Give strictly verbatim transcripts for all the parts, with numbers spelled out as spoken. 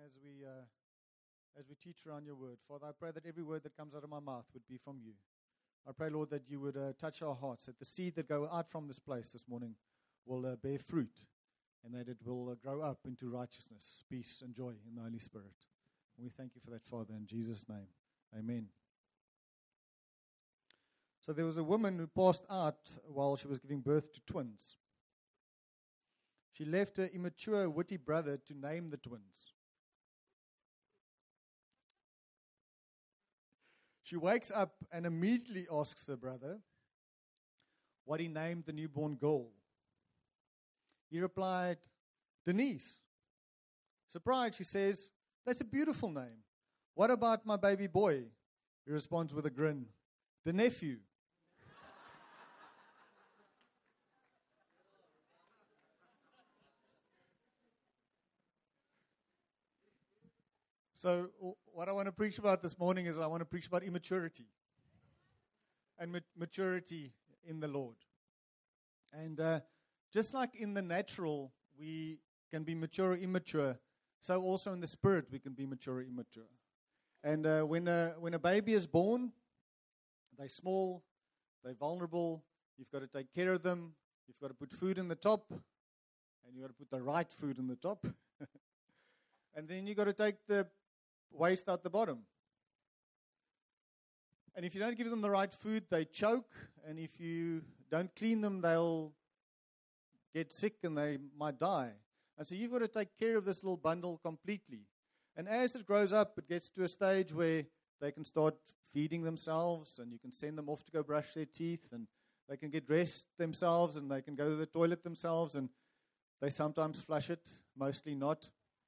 as we uh, as we teach around your word. Father, I pray that every word that comes out of my mouth would be from you. I pray, Lord, that you would uh, touch our hearts, that the seed that go out from this place this morning will uh, bear fruit, and that it will uh, grow up into righteousness, peace, and joy in the Holy Spirit. And we thank you for that, Father, in Jesus' name. Amen. So there was a woman who passed out while she was giving birth to twins. She left her immature, witty brother to name the twins. She wakes up and immediately asks her brother what he named the newborn girl. He replied, Denise. Surprised, she says, that's a beautiful name. What about my baby boy? He responds with a grin, the nephew. So what I want to preach about this morning is I want to preach about immaturity and ma- maturity in the Lord. And uh, just like in the natural, we can be mature or immature, so also in the spirit we can be mature or immature. And uh, when, a, when a baby is born, they're small, they're vulnerable, you've got to take care of them, you've got to put food in the top, and you've got to put the right food in the top. And then you've got to take the waste out the bottom. And if you don't give them the right food, they choke. And if you don't clean them, they'll get sick and they might die. And so you've got to take care of this little bundle completely. And as it grows up, it gets to a stage where they can start feeding themselves, and you can send them off to go brush their teeth, and they can get dressed themselves, and they can go to the toilet themselves, and they sometimes flush it, mostly not.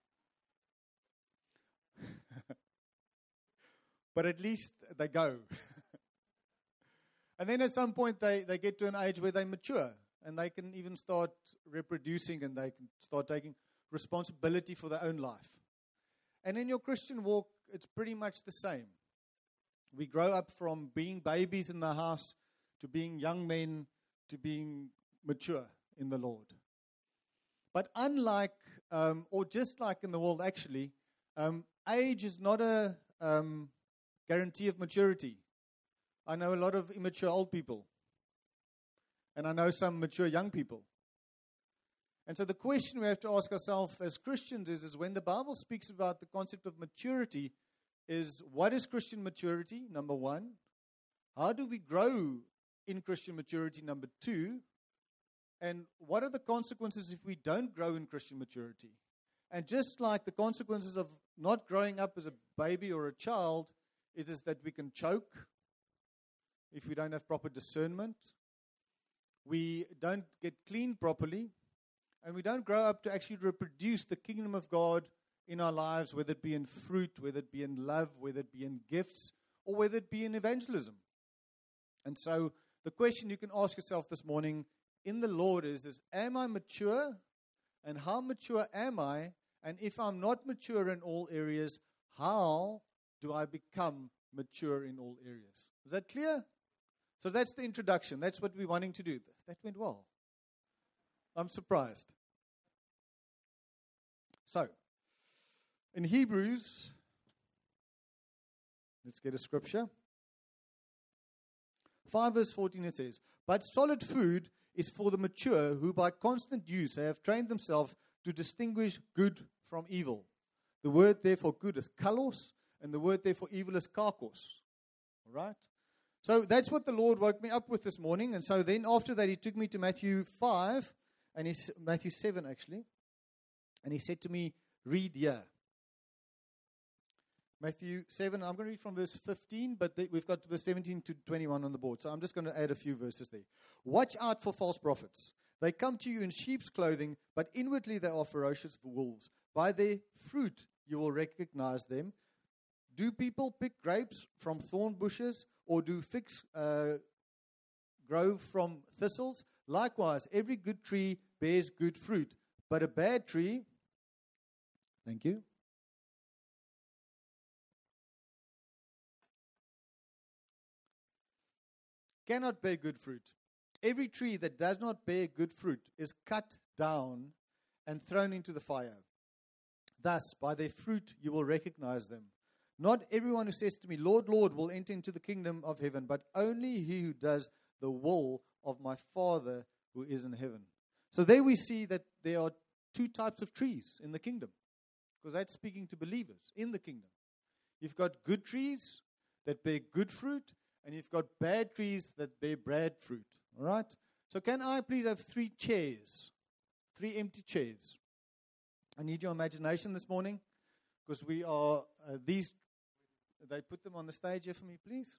But at least they go. And then at some point they, they get to an age where they mature, and they can even start reproducing, and they can start taking responsibility for their own life. And in your Christian walk, it's pretty much the same. We grow up from being babies in the house to being young men to being mature in the Lord. But unlike, um, or just like in the world actually, um, age is not a um, guarantee of maturity. I know a lot of immature old people. And I know some mature young people. And so the question we have to ask ourselves as Christians is, is when the Bible speaks about the concept of maturity, is what is Christian maturity, number one? How do we grow in Christian maturity, number two? And what are the consequences if we don't grow in Christian maturity? And just like the consequences of not growing up as a baby or a child is, is that we can choke if we don't have proper discernment. We don't get cleaned properly. And we don't grow up to actually reproduce the kingdom of God in our lives, whether it be in fruit, whether it be in love, whether it be in gifts, or whether it be in evangelism. And so the question you can ask yourself this morning in the Lord is, is am I mature? And how mature am I? And if I'm not mature in all areas, how do I become mature in all areas? Is that clear? So that's the introduction. That's what we're wanting to do. That went well. I'm surprised. So, in Hebrews, let's get a scripture. five verse fourteen it says, but solid food is for the mature who by constant use have trained themselves to distinguish good from evil. The word there for good is kalos, and the word there for evil is kakos. All right? So that's what the Lord woke me up with this morning. And so then after that he took me to Matthew five, and he's Matthew seven actually, and he said to me, read here. Matthew seven, I'm going to read from verse fifteen, but we've got verse seventeen to twenty-one on the board. So I'm just going to add a few verses there. Watch out for false prophets. They come to you in sheep's clothing, but inwardly they are ferocious wolves. By their fruit you will recognize them. Do people pick grapes from thorn bushes, or do figs uh, grow from thistles? Likewise, every good tree bears good fruit, but a bad tree, thank you, cannot bear good fruit. Every tree that does not bear good fruit is cut down and thrown into the fire. Thus, by their fruit you will recognize them. Not everyone who says to me, Lord, Lord, will enter into the kingdom of heaven, but only he who does the will of my Father who is in heaven. So there we see that there are two types of trees in the kingdom, because that's speaking to believers in the kingdom. You've got good trees that bear good fruit, and you've got bad trees that bear bad fruit. All right? So can I please have three chairs, three empty chairs? I need your imagination this morning, because we are, uh, these, they put them on the stage here for me, please.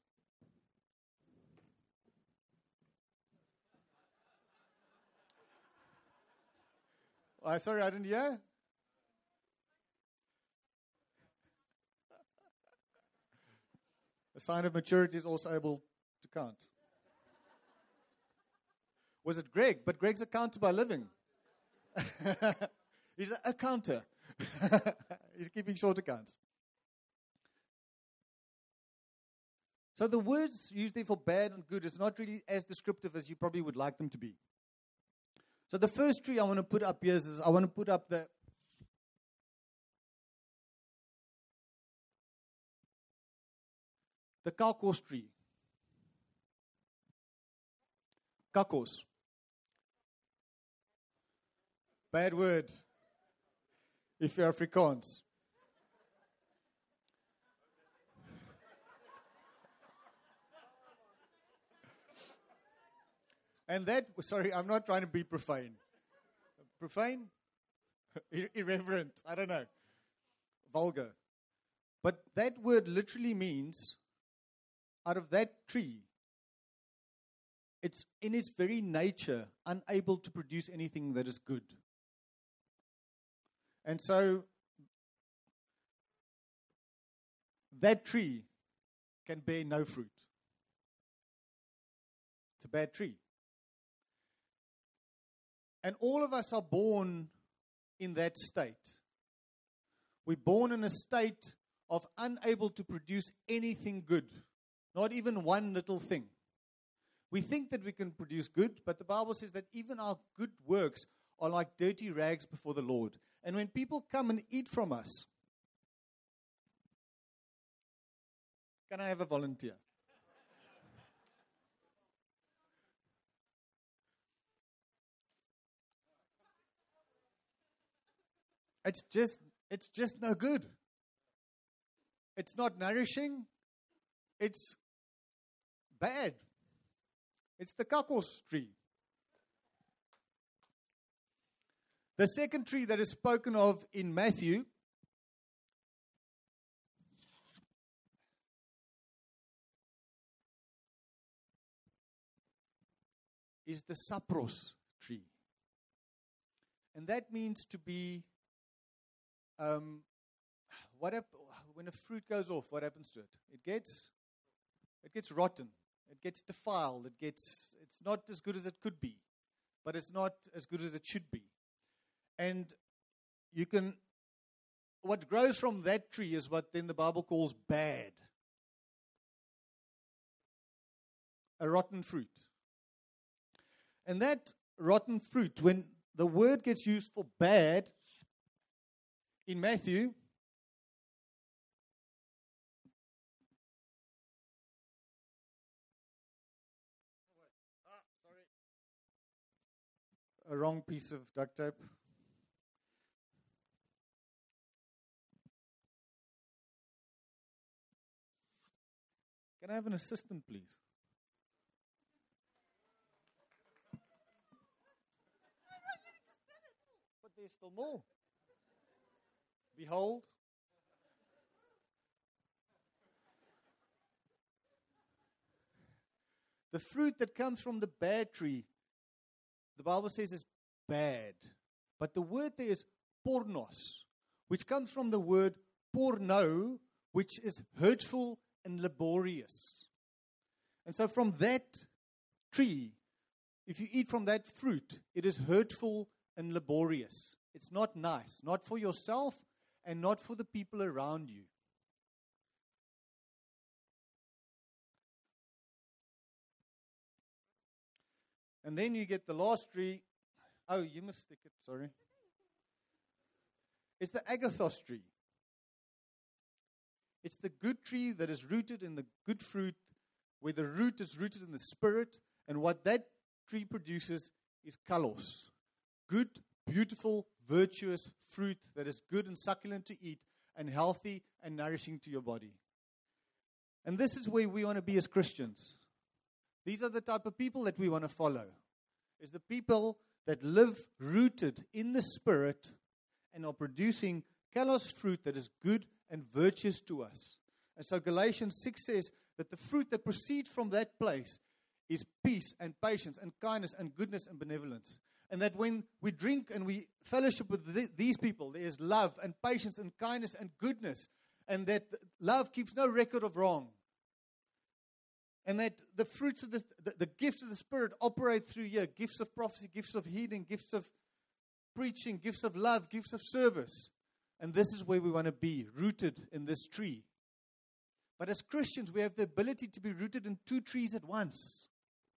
Oh, sorry, I didn't hear. A sign of maturity is also able to count. Was it Greg? But Greg's a counter by living. He's a, a counter. He's keeping short accounts. So the words used there for bad and good is not really as descriptive as you probably would like them to be. So the first tree I want to put up here is I want to put up the the kakos tree. Kakos. Bad word if you're Afrikaans. And that, sorry, I'm not trying to be profane. Profane? Irreverent, I don't know. Vulgar. But that word literally means, out of that tree, it's in its very nature unable to produce anything that is good. And so, that tree can bear no fruit. It's a bad tree. And all of us are born in that state. We're born in a state of unable to produce anything good, not even one little thing. We think that we can produce good, but the Bible says that even our good works are like dirty rags before the Lord. And when people come and eat from us, can I have a volunteer? It's just, it's just no good. It's not nourishing. It's bad. It's the kakos tree. The second tree that is spoken of in Matthew is the sapros tree. And that means to be Um, what hap- when a fruit goes off, what happens to it? It gets, it gets rotten. It gets defiled. It gets, it's not as good as it could be, but it's not as good as it should be. And you can, what grows from that tree is what then the Bible calls bad. A rotten fruit. And that rotten fruit, when the word gets used for bad, in Matthew, ah, sorry, a wrong piece of duct tape. Can I have an assistant, please? But there's still more. Behold, the fruit that comes from the bad tree, the Bible says is bad. But the word there is pornos, which comes from the word porno, which is hurtful and laborious. And so from that tree, if you eat from that fruit, it is hurtful and laborious. It's not nice, not for yourself, and not for the people around you. And then you get the last tree. Oh, you must stick it, sorry. is the agathos tree. It's the good tree that is rooted in the good fruit, where the root is rooted in the Spirit, and what that tree produces is kalos. Good, beautiful, virtuous fruit that is good and succulent to eat, and healthy and nourishing to your body. And this is where we want to be as Christians. These are the type of people that we want to follow. Is the people that live rooted in the Spirit and are producing kalos fruit that is good and virtuous to us. And so Galatians six says that the fruit that proceeds from that place is peace and patience and kindness and goodness and benevolence. And that when we drink and we fellowship with th- these people, there is love and patience and kindness and goodness. And that love keeps no record of wrong. And that the fruits of the, the, the gifts of the Spirit operate through here. Gifts of prophecy, gifts of healing, gifts of preaching, gifts of love, gifts of service. And this is where we want to be, rooted in this tree. But as Christians, we have the ability to be rooted in two trees at once.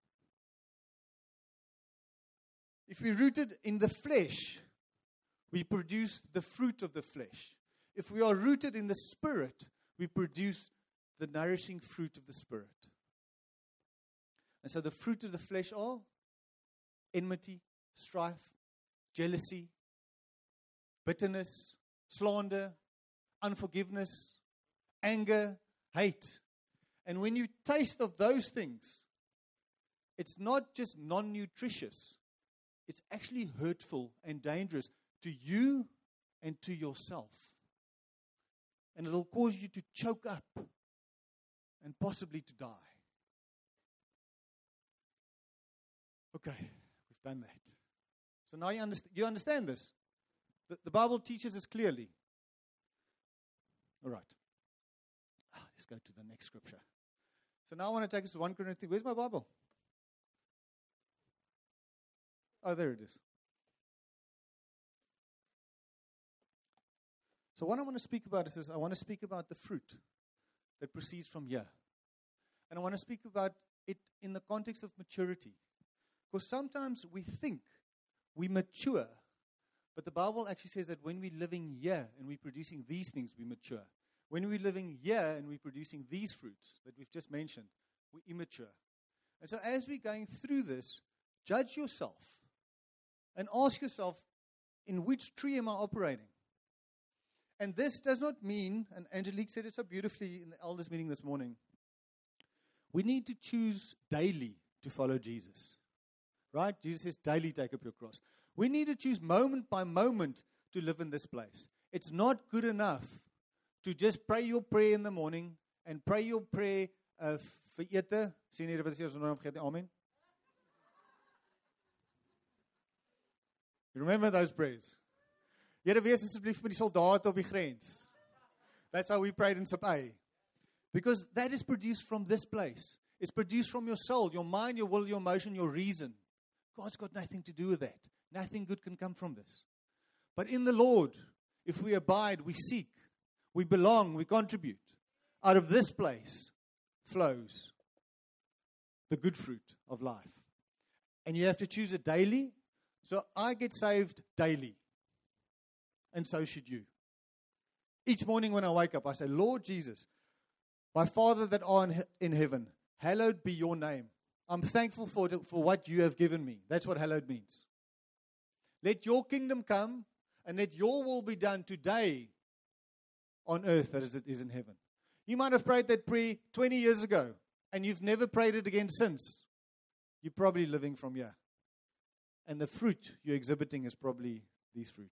If we're rooted in the flesh, we produce the fruit of the flesh. If we are rooted in the Spirit, we produce the nourishing fruit of the Spirit. And so the fruit of the flesh are enmity, strife, jealousy, bitterness, slander, unforgiveness, anger, hate. And when you taste of those things, it's not just non-nutritious. It's actually hurtful and dangerous to you and to yourself. And it'll cause you to choke up and possibly to die. Okay, we've done that. So now you understand, you understand this. The, the Bible teaches us clearly. All right. Ah, let's go to the next scripture. So now I want to take us to First Corinthians. Where's my Bible? Oh, there it is. So what I want to speak about is this. I want to speak about the fruit that proceeds from here. And I want to speak about it in the context of maturity. Because sometimes we think we mature, but the Bible actually says that when we're living here and we're producing these things, we mature. When we're living here and we're producing these fruits that we've just mentioned, we're immature. And so as we're going through this, judge yourself and ask yourself, in which tree am I operating? And this does not mean, and Angelique said it so beautifully in the elders meeting this morning, we need to choose daily to follow Jesus. Right? Jesus says, daily take up your cross. We need to choose moment by moment to live in this place. It's not good enough to just pray your prayer in the morning and pray your prayer uh, vir ete. Sien hier wat is ons vergeet. Amen. You remember those prayers? Here wees asseblief met die soldate op die grens. That's how we prayed in Sub A. Because that is produced from this place. It's produced from your soul, your mind, your will, your emotion, your reason. God's got nothing to do with that. Nothing good can come from this. But in the Lord, if we abide, we seek, we belong, we contribute. Out of this place flows the good fruit of life. And you have to choose it daily. So I get saved daily. And so should you. Each morning when I wake up, I say, Lord Jesus, my Father that art in heaven, hallowed be your name. I'm thankful for, for what you have given me. That's what hallowed means. Let your kingdom come and let your will be done today on earth as it is in heaven. You might have prayed that prayer twenty years ago and you've never prayed it again since. You're probably living from here. And the fruit you're exhibiting is probably these fruit.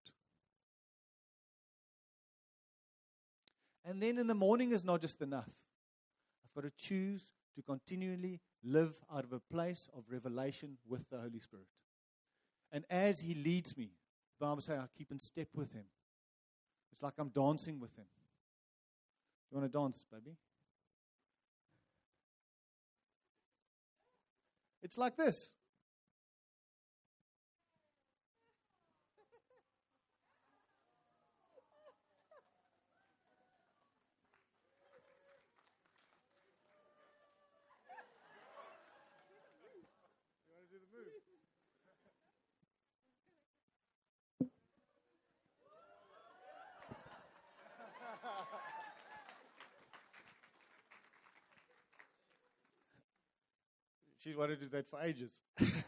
And then in the morning is not just enough. I've got to choose to continually live out of a place of revelation with the Holy Spirit. And as He leads me, the Bible says I keep in step with Him. It's like I'm dancing with Him. You want to dance, baby? It's like this. She's wanted to do that for ages.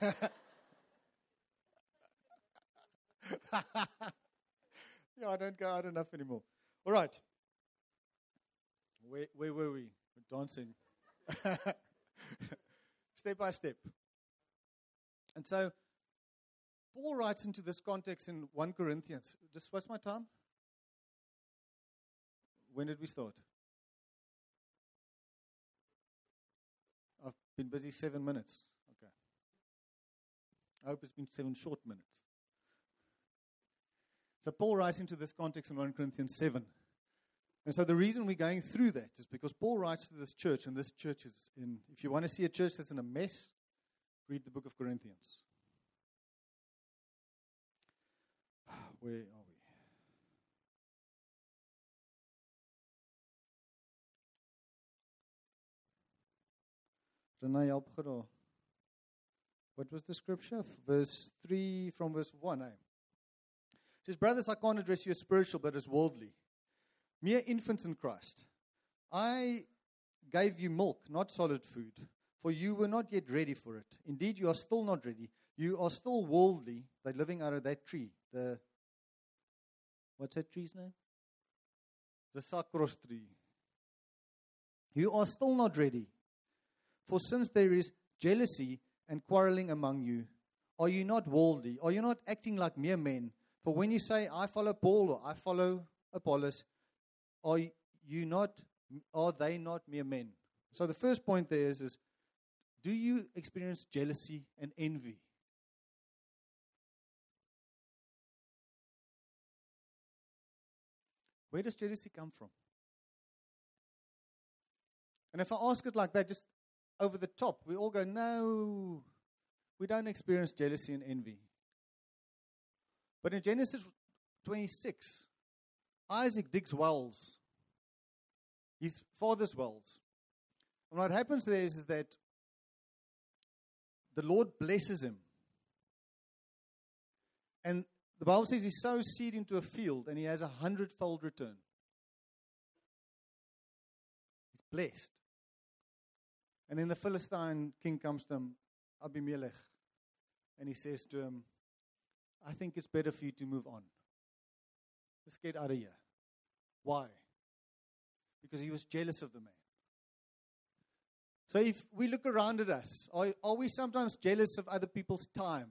Yeah, I don't go out enough anymore. All right. Where, where were we? We're dancing. Step by step. And so, Paul writes into this context in First Corinthians. Just what's my time? When did we start? I've been busy seven minutes. Okay. I hope it's been seven short minutes. So Paul writes into this context in First Corinthians seven. And so the reason we're going through that is because Paul writes to this church, and this church is in, if you want to see a church that's in a mess, read the book of Corinthians. Where are we? Renee, help her. What was the scripture? Verse three from verse one. Eh? It says, brothers, I can't address you as spiritual, but as worldly. Mere infants in Christ. I gave you milk, not solid food, for you were not yet ready for it. Indeed, you are still not ready. You are still worldly. They're living out of that tree. The, what's that tree's name? The Sakros tree. You are still not ready. For since there is jealousy and quarreling among you, are you not worldly? Are you not acting like mere men? For when you say, I follow Paul or I follow Apollos, are you not, are they not mere men? So the first point there is, is do you experience jealousy and envy? Where does jealousy come from? And if I ask it like that, just over the top, we all go, no, we don't experience jealousy and envy. But in Genesis twenty-six, Isaac digs wells, his father's wells. And what happens there is, is that the Lord blesses him. And the Bible says he sows seed into a field and he has a hundredfold return. He's blessed. And then the Philistine king comes to him, Abimelech, and he says to him, I think it's better for you to move on. Let's get out of here. Why? Because he was jealous of the man. So if we look around at us, are, are we sometimes jealous of other people's time?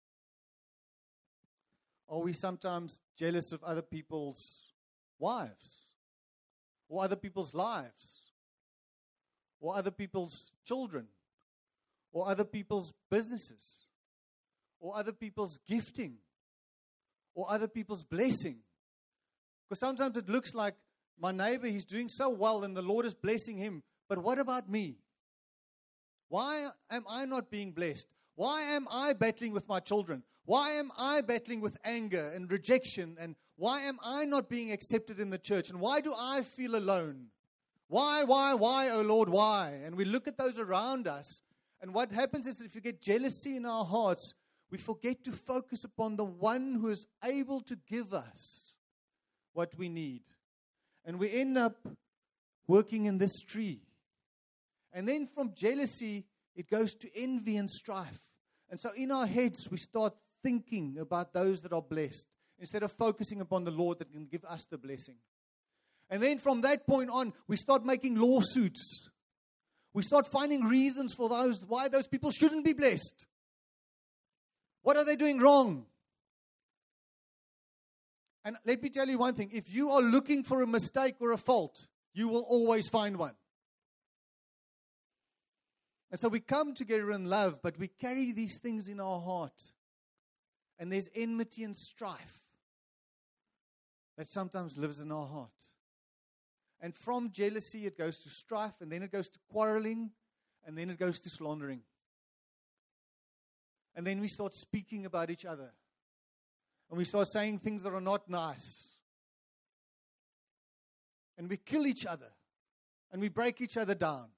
Are we sometimes jealous of other people's wives? Or other people's lives? Or other people's children? Or other people's businesses? Or other people's gifting? Or other people's blessing? Because sometimes it looks like my neighbor, he's doing so well and the Lord is blessing him. But what about me? Why am I not being blessed? Why am I battling with my children? Why am I battling with anger and rejection? And why am I not being accepted in the church? And why do I feel alone? Why, why, why, oh Lord, why? And we look at those around us. And what happens is if you get jealousy in our hearts, we forget to focus upon the one who is able to give us what we need. And we end up working in this tree. And then from jealousy, it goes to envy and strife. And so in our heads, we start thinking about those that are blessed instead of focusing upon the Lord that can give us the blessing. And then from that point on, we start making lawsuits. We start finding reasons for those why those people shouldn't be blessed. What are they doing wrong? And let me tell you one thing. If you are looking for a mistake or a fault, you will always find one. And so we come together in love, but we carry these things in our heart. And there's enmity and strife that sometimes lives in our heart. And from jealousy, it goes to strife, and then it goes to quarreling, and then it goes to slandering. And then we start speaking about each other. And we start saying things that are not nice. And we kill each other. And we break each other down.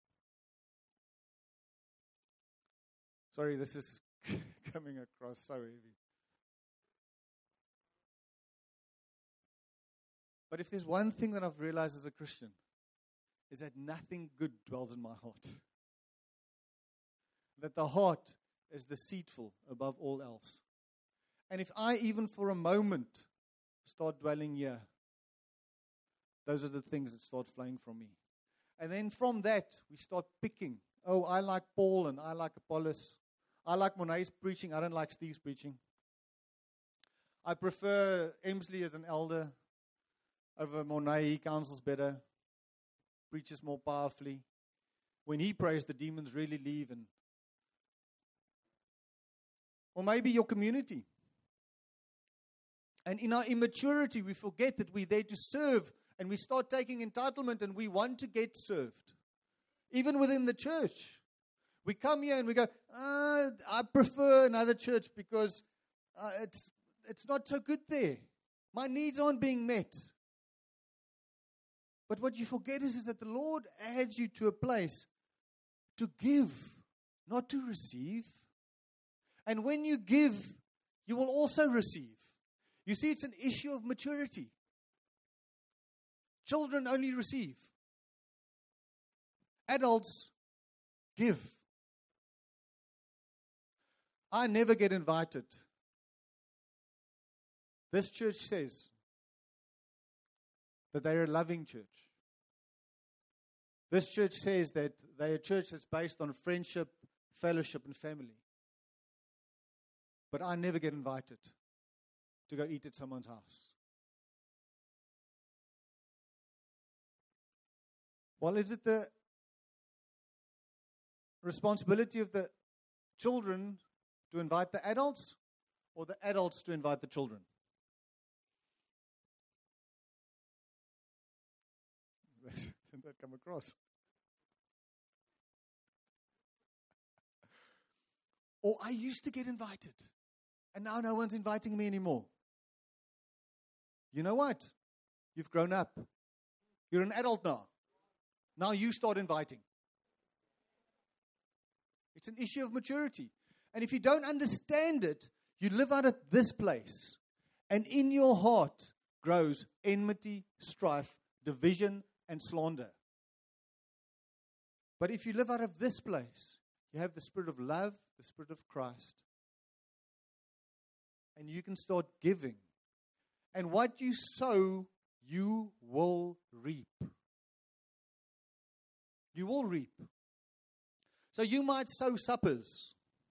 Sorry, this is coming across so heavy. But if there's one thing that I've realized as a Christian, is that nothing good dwells in my heart. That the heart is deceitful above all else. And if I even for a moment start dwelling here, those are the things that start flowing from me. And then from that, we start picking. Oh, I like Paul and I like Apollos. I like Monet's preaching. I don't like Steve's preaching. I prefer Emsley as an elder over Monet. He counsels better, preaches more powerfully. When he prays, the demons really leave. And or maybe your community. And in our immaturity, we forget that we're there to serve, and we start taking entitlement, and we want to get served. Even within the church. We come here and we go, uh, I prefer another church because uh, it's it's not so good there. My needs aren't being met. But what you forget is, is that the Lord adds you to a place to give, not to receive. And when you give, you will also receive. You see, it's an issue of maturity. Children only receive. Adults give. I never get invited. This church says that they're a loving church. This church says that they're a church that's based on friendship, fellowship, and family. But I never get invited to go eat at someone's house. Well, is it the responsibility of the children to invite the adults, or the adults to invite the children? Didn't that come across? Or I used to get invited, and now no one's inviting me anymore. You know what? You've grown up. You're an adult now. Now you start inviting. It's an issue of maturity. And if you don't understand it, you live out of this place. And in your heart grows enmity, strife, division, and slander. But if you live out of this place, you have the spirit of love, the spirit of Christ. And you can start giving. And what you sow, you will reap. You will reap. So you might sow suppers.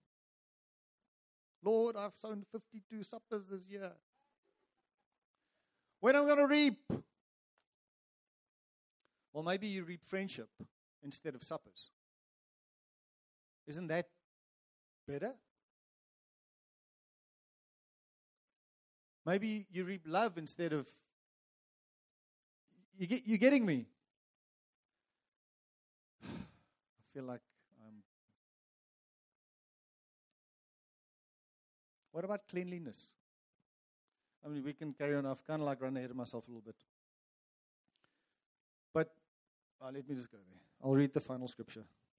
Lord, I've sown fifty-two suppers this year. When am I going to reap? Well, maybe you reap friendship instead of suppers. Isn't that better? Maybe you reap love instead of... You get, you're getting me? I feel like I'm... What about cleanliness? I mean, we can carry on. I've kind of like run ahead of myself a little bit. But uh, let me just go there. I'll read the final scripture.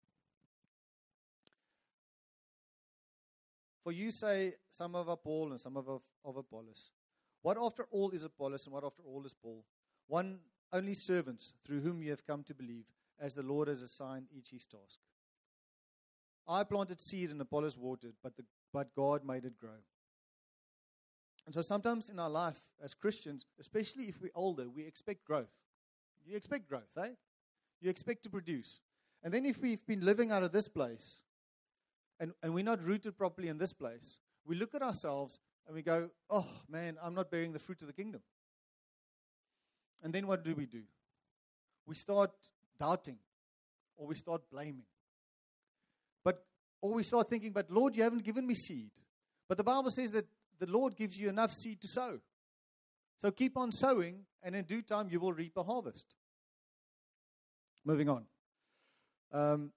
For you say, some of Paul and some of, of Apollos. What after all is Apollos and what after all is Paul? One only servants through whom you have come to believe, as the Lord has assigned each his task. I planted seed and Apollos watered, but, the, but God made it grow. And so sometimes in our life as Christians, especially if we're older, we expect growth. You expect growth, eh? You expect to produce. And then if we've been living out of this place, and, and we're not rooted properly in this place, we look at ourselves and we go, oh man, I'm not bearing the fruit of the kingdom. And then what do we do? We start doubting, or we start blaming. But, or we start thinking, but Lord, you haven't given me seed. But the Bible says that the Lord gives you enough seed to sow. So keep on sowing, and in due time you will reap a harvest. Moving on. Um,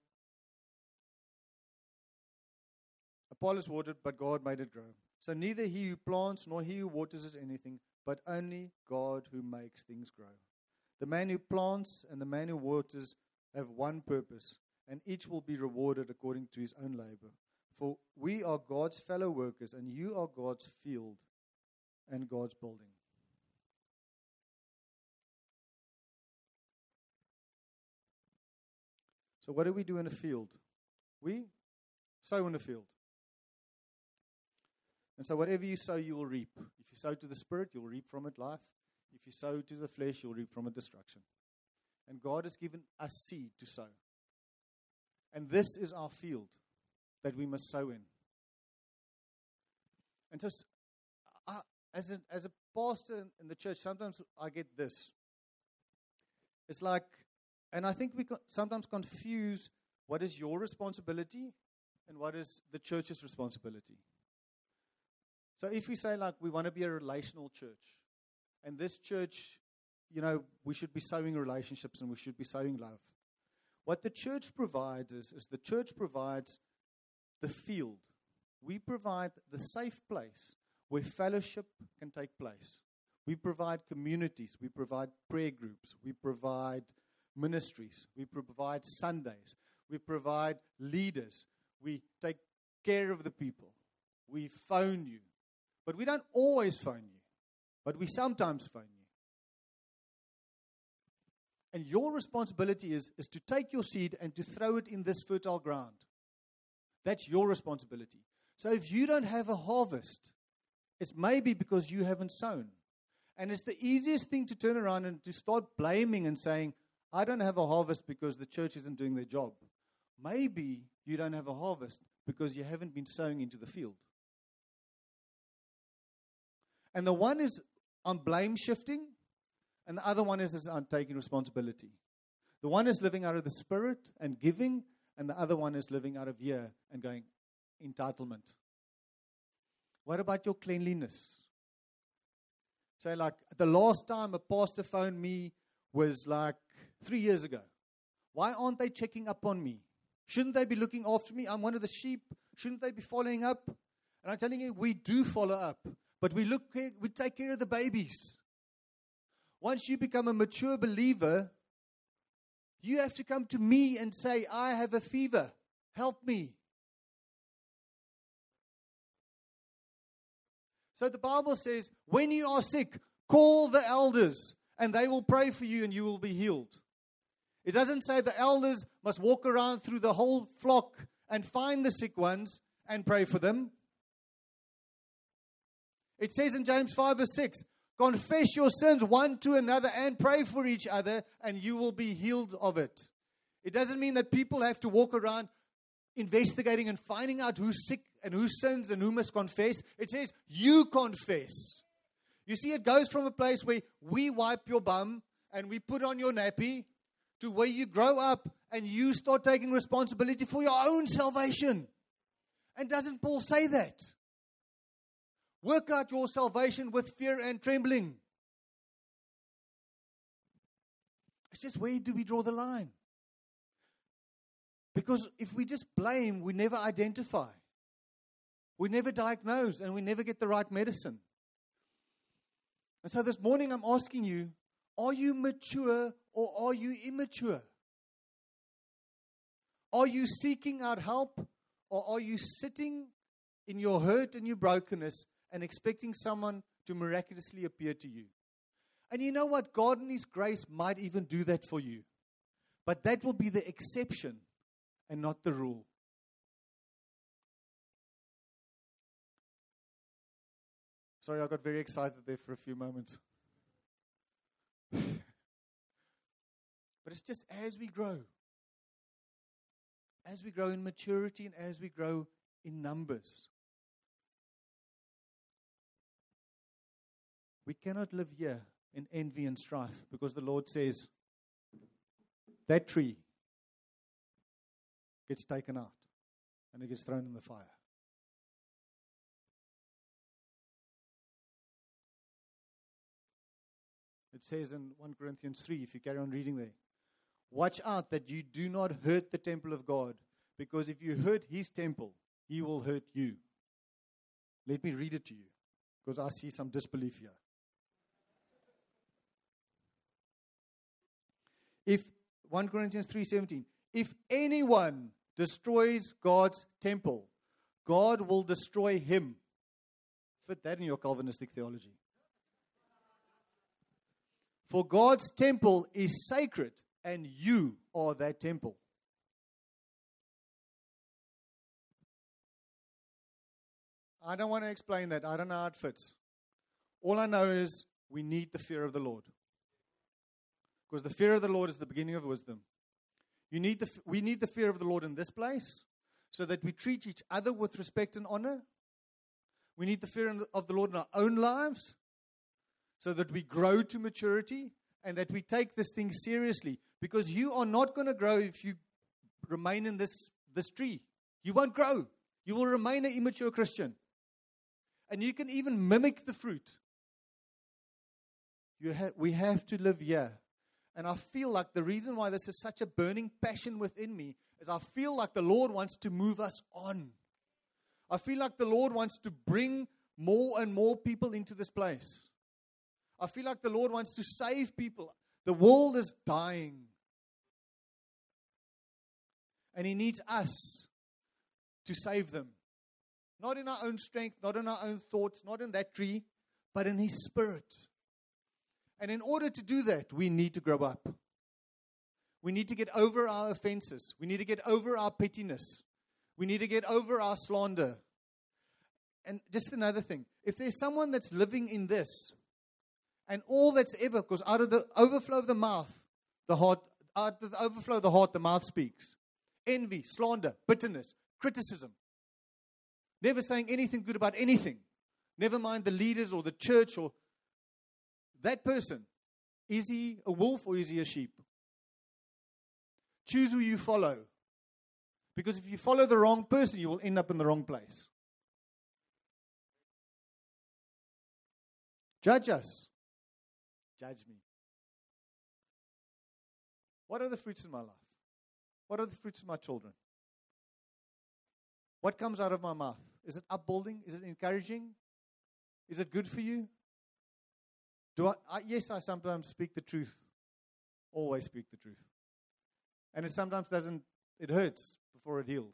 Apollos watered, but God made it grow. So neither he who plants nor he who waters is anything, but only God who makes things grow. The man who plants and the man who waters have one purpose, and each will be rewarded according to his own labor. For we are God's fellow workers, and you are God's field and God's building. So what do we do in a field? We sow in a field. And so whatever you sow, you will reap. If you sow to the Spirit, you'll reap from it life. If you sow to the flesh, you'll reap from it destruction. And God has given us seed to sow. And this is our field that we must sow in. And so, I, as a, as a pastor in, in the church, sometimes I get this. It's like, and I think we co- sometimes confuse what is your responsibility and what is the church's responsibility. So if we say, like, we want to be a relational church, and this church, you know, we should be sowing relationships and we should be sowing love. What the church provides is, is the church provides the field. We provide the safe place where fellowship can take place. We provide communities. We provide prayer groups. We provide ministries. We provide Sundays. We provide leaders. We take care of the people. We phone you. But we don't always phone you. But we sometimes phone you. And your responsibility is, is to take your seed and to throw it in this fertile ground. That's your responsibility. So if you don't have a harvest, it's maybe because you haven't sown. And it's the easiest thing to turn around and to start blaming and saying, I don't have a harvest because the church isn't doing their job. Maybe you don't have a harvest because you haven't been sowing into the field. And the one is on blame shifting, and the other one is, is on taking responsibility. The one is living out of the Spirit and giving, and the other one is living out of fear and going, entitlement. What about your cleanliness? Say, like, the last time a pastor phoned me was like three years ago. Why aren't they checking up on me? Shouldn't they be looking after me? I'm one of the sheep. Shouldn't they be following up? And I'm telling you, we do follow up. But we look, we take care of the babies. Once you become a mature believer, you have to come to me and say, I have a fever. Help me. So the Bible says, when you are sick, call the elders, and they will pray for you, and you will be healed. It doesn't say the elders must walk around through the whole flock and find the sick ones and pray for them. It says in James five verse six, confess your sins one to another and pray for each other, and you will be healed of it. It doesn't mean that people have to walk around investigating and finding out who's sick and who sins and who must confess. It says you confess. You see, it goes from a place where we wipe your bum and we put on your nappy to where you grow up and you start taking responsibility for your own salvation. And doesn't Paul say that? Work out your salvation with fear and trembling. It's just, where do we draw the line? Because if we just blame, we never identify. We never diagnose, and we never get the right medicine. And so this morning I'm asking you, are you mature or are you immature? Are you seeking out help, or are you sitting in your hurt and your brokenness and expecting someone to miraculously appear to you? And you know what? God in His grace might even do that for you. But that will be the exception and not the rule. Sorry, I got very excited there for a few moments. But it's just as we grow, as we grow in maturity and as we grow in numbers, we cannot live here in envy and strife, because the Lord says that tree gets taken out and it gets thrown in the fire. It says in First Corinthians three, if you carry on reading there, watch out that you do not hurt the temple of God, because if you hurt His temple, He will hurt you. Let me read it to you, because I see some disbelief here. If First Corinthians three seventeen, if anyone destroys God's temple, God will destroy him. Fit that in your Calvinistic theology. For God's temple is sacred, and you are that temple. I don't want to explain that. I don't know how it fits. All I know is we need the fear of the Lord. Because the fear of the Lord is the beginning of wisdom. You need the, we need the fear of the Lord in this place so that we treat each other with respect and honor. We need the fear of the Lord in our own lives so that we grow to maturity and that we take this thing seriously. Because you are not going to grow if you remain in this, this tree. You won't grow. You will remain an immature Christian. And you can even mimic the fruit. You ha- we have to live here. And I feel like the reason why this is such a burning passion within me is I feel like the Lord wants to move us on. I feel like the Lord wants to bring more and more people into this place. I feel like the Lord wants to save people. The world is dying. And He needs us to save them. Not in our own strength, not in our own thoughts, not in that tree, but in His Spirit. And in order to do that, we need to grow up. We need to get over our offenses. We need to get over our pettiness. We need to get over our slander. And just another thing, if there's someone that's living in this, and all that's ever, because out of the overflow of the mouth, the heart, out of the overflow of the heart, the mouth speaks. Envy, slander, bitterness, criticism. Never saying anything good about anything. Never mind the leaders or the church or that person. Is he a wolf or is he a sheep? Choose who you follow. Because if you follow the wrong person, you will end up in the wrong place. Judge us. Judge me. What are the fruits in my life? What are the fruits of my children? What comes out of my mouth? Is it upbuilding? Is it encouraging? Is it good for you? Do I, I? Yes, I sometimes speak the truth. Always speak the truth. And it sometimes doesn't, it hurts before it heals.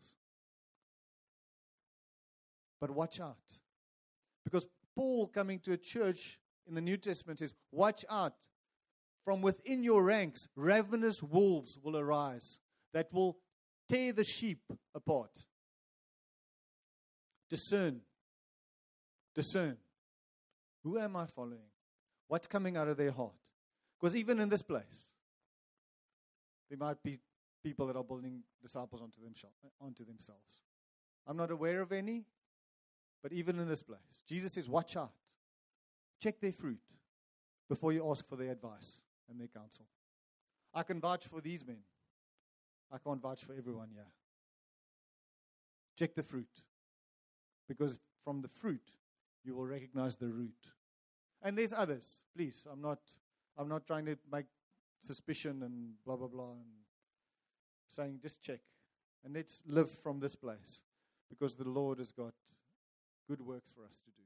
But watch out. Because Paul, coming to a church in the New Testament, says, watch out. From within your ranks, ravenous wolves will arise that will tear the sheep apart. Discern. Discern. Who am I following? What's coming out of their heart? Because even in this place, there might be people that are building disciples onto, them, onto themselves. I'm not aware of any, but even in this place, Jesus says, watch out. Check their fruit before you ask for their advice and their counsel. I can vouch for these men. I can't vouch for everyone here. Check the fruit. Because from the fruit, you will recognize the root. And there's others. Please, I'm not I'm not trying to make suspicion and blah, blah, blah. And saying, just check. And let's live from this place. Because the Lord has got good works for us to do.